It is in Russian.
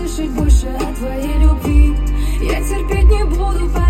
слышать больше о твоей любви. Я терпеть не буду.